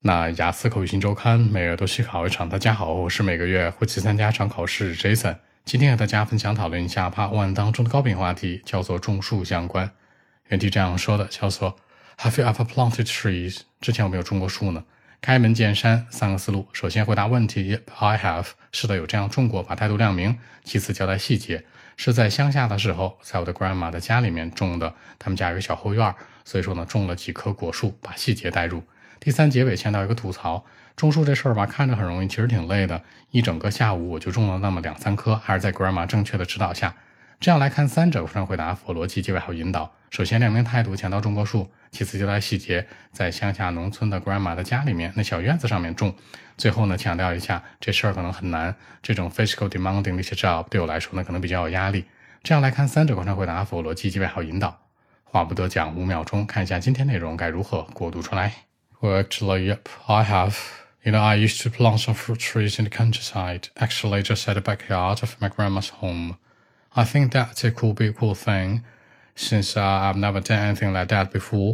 那雅思口语新周刊每月都去考一场，大家好，我是每个月会去参加一场考试 Jason。今天和大家分享讨论一下 Part 1当中的高频话题，叫做种树相关。原题这样说的，叫做 Have you ever planted trees？ 之前有没有种过树呢？开门见山，三个思路。首先回答问题 Yep, I have。 是的，有这样种过，把态度亮明。其次交代细节，是在乡下的时候，在我的 grandma 的家里面种的，他们家有个小后院，所以说呢种了几棵果树，把细节带入。第三，结尾强调一个吐槽，种树这事儿吧，看着很容易，其实挺累的。一整个下午我就种了那么2-3棵，还是在 grandma 正确的指导下。这样来看，三者上回答符合逻辑，结尾还有引导。首先亮明态度，强调种过树；其次交代细节，在乡下农村的 grandma 的家里面，那小院子上面种。最后呢，强调一下这事儿可能很难，这种 physical demanding 的一些 job 对我来说呢，可能比较有压力。这样来看，三者上回答符合逻辑，结尾还有引导。话不多讲，5秒钟，看一下今天内容该如何过渡出来。Well, actually, yep, I have. I used to plant some fruit trees in the countryside, actually just at the backyard of my grandma's home. I think that it could be a cool thing, since I've never done anything like that before.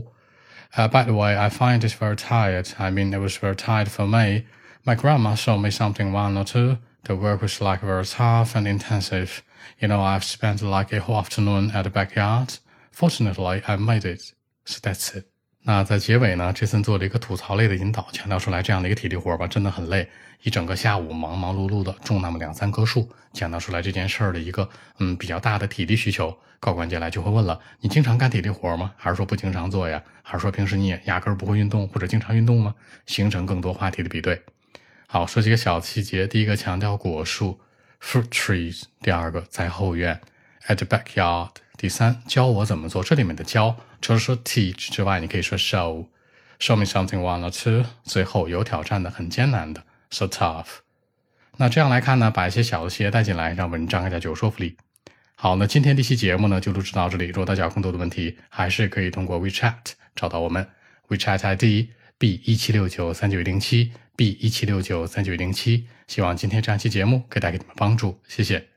By the way, I find it very tired. I mean, it was very tired for me. My grandma showed me something one or two. The work was like very tough and intensive. I've spent like a whole afternoon at the backyard. Fortunately, I made it. So that's it. 那在结尾呢，杰森做了一个吐槽类的引导，强调出来这样的一个体力活吧，真的很累，一整个下午忙忙碌碌的种那么2-3棵树，强调出来这件事儿的一个比较大的体力需求。高管接下来就会问了，你经常干体力活吗？还是说不经常做呀？还是说平时你也压根儿不会运动或者经常运动吗？形成更多话题的比对。好，说几个小细节，第一个强调果树 fruit trees， 第二个在后院 at the backyard， 第三教我怎么做，这里面的教除了说 teach 之外，你可以说 show me something one or two， 最后有挑战的很艰难的 so tough。 那这样来看呢，把一些小的细节带进来，让文章更加具有说服力。好，那今天这期节目呢就录制到这里，如果大家有更多的问题，还是可以通过 WeChat 找到我们， WeChat ID B17693910 B17693910。希望今天这样期节目可以带给你们帮助，谢谢。